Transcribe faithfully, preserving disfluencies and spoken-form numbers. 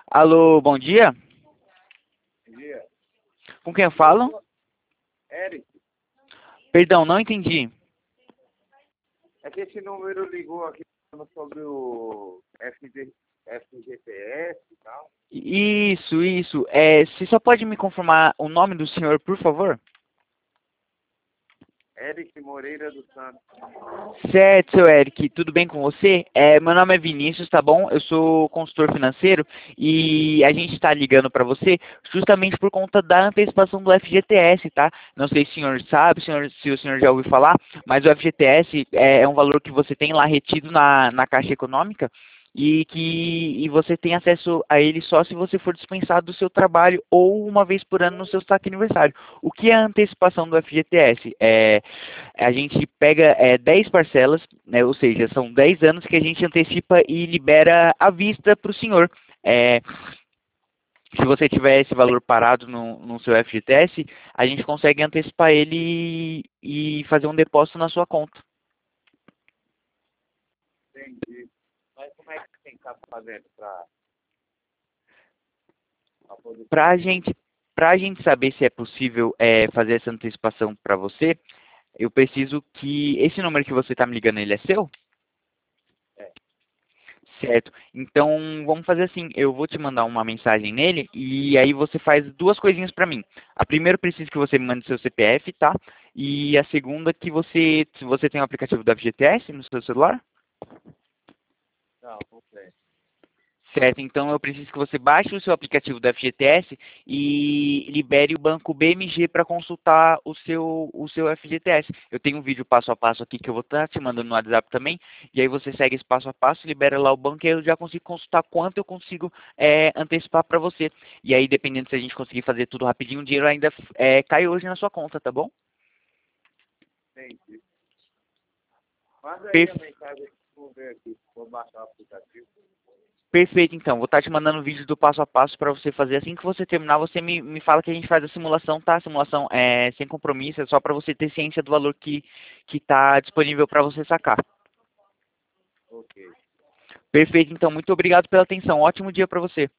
Alô, bom dia. Bom dia. Com quem eu falo? Eric, Perdão, não entendi. é que esse número ligou aqui falando sobre o F G, F G T S e tal. Isso, isso. É, você só pode me confirmar o nome do senhor, por favor? Eric Moreira dos Santos. Certo, seu Eric, tudo bem com você? É, meu nome é Vinícius, tá bom? Eu sou consultor financeiro e a gente está ligando para você justamente por conta da antecipação do F G T S, tá? Não sei se o senhor sabe, senhor- se o senhor já ouviu falar, mas o F G T S é, é um valor que você tem lá retido na, na Caixa Econômica e que e você tem acesso a ele só se você for dispensado do seu trabalho ou uma vez por ano no seu saque aniversário. O que é a antecipação do F G T S? É, a gente pega é, dez parcelas, né, ou seja, são dez anos que a gente antecipa e libera à vista para o senhor. É, se você tiver esse valor parado no, no seu F G T S, a gente consegue antecipar ele e, e fazer um depósito na sua conta. Entendi. Mas como é que tem que estar fazendo para poder Para a fazer? gente, para a gente saber se é possível é, fazer essa antecipação para você, eu preciso que esse número que você está me ligando, ele é seu? É, Certo. Então, vamos fazer assim, eu vou te mandar uma mensagem nele e aí você faz duas coisinhas para mim. A primeira, eu preciso que você me mande seu C P F, tá? E a segunda, que você, se você tem o aplicativo da F G T S no seu celular? não, não sei. Certo, então eu preciso que você baixe o seu aplicativo da F G T S e libere o banco B M G para consultar o seu, o seu F G T S. Eu tenho um vídeo passo a passo aqui que eu vou estar te mandando no WhatsApp também, e aí você segue esse passo a passo, libera lá o banco e aí eu já consigo consultar quanto eu consigo é, antecipar para você. E aí, dependendo se a gente conseguir fazer tudo rapidinho, o dinheiro ainda é, cai hoje na sua conta, tá bom? Entendi. Manda aí a Perfeito. mensagem que eu vou ver aqui. Vou baixar o aplicativo. Perfeito, então. Vou estar te mandando um vídeo do passo a passo para você fazer. Assim que você terminar, você me, me fala que a gente faz a simulação, tá? A simulação é sem compromisso, é só para você ter ciência do valor que que está disponível para você sacar. Ok. Perfeito, então. Muito obrigado pela atenção. Ótimo dia para você.